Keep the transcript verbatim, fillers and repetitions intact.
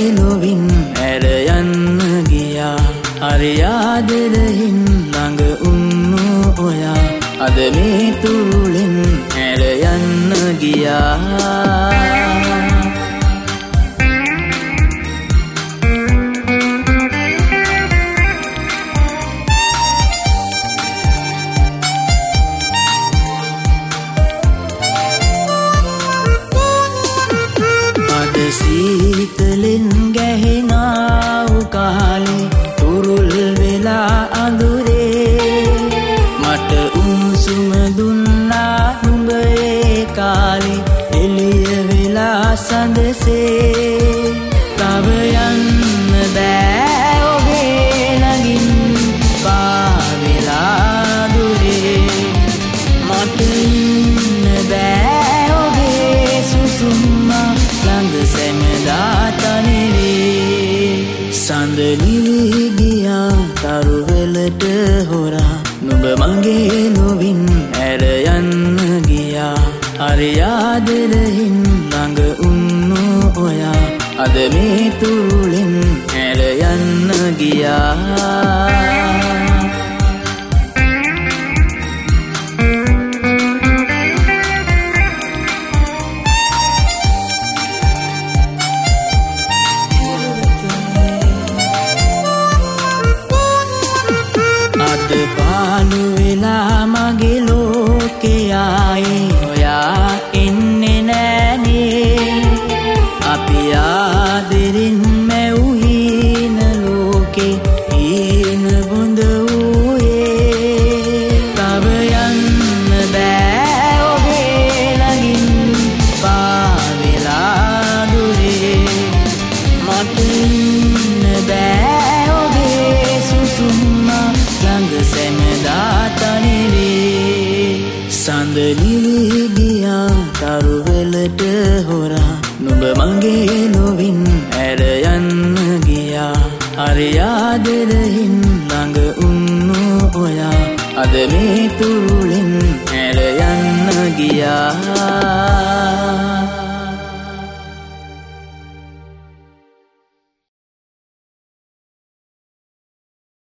ලොවින් ඇර යන්න ගියා. හරි ආදරෙහින් ළඟ උන්නු ඔයා අද මේ තුරුලෙන් ඇර යන්න ගියා. සීතලෙන් ගැහෙනා වූ කාලේ තුරුල් වෙලා අඳුරේ මට උණුසුම දුන්නා නුඹ ඒ කාලේ එළිය වෙලා සඳසේ. තව යන්න බෑ ඔබේ ළඟින් පාවෙලා දුරේ මට ඉන්න බෑ ඔබේ සුසුම්මා ළඟ සැමදා තනිවේ. සඳ නිවි ගියා තරුවලට හොරා නුඹ මගේ ලොවින් ඇර යන්න ගියා. හරි ආදරෙහින් ළඟ උන්නු ඔයා අද මේ තුරුලෙන් ඇර යන්න ගියා. පාලු වෙලා මගේ ලෝකේ ආයේ ඔයා එන්නේ නෑනේ. අපි ආදරෙන් මැව් හීන ලෝකේ හීන බොඳ වූයේ. තව යන්න බෑ ඔබේ ළඟින් පාවෙලා දුරේ මට ඉන්න බෑ ඔබේ සුසුම්මා ළඟ සැමදා තනිවේ. සඳ නිවි ගියා තරුවලට හොරා නුඹ මගේ ලොවින් ඇර යන්න ගියා. හරි ආදරෙහින් ළඟ උන්නු ඔයා අද මේ තුරුලෙන් ඇර යන්න ගියා.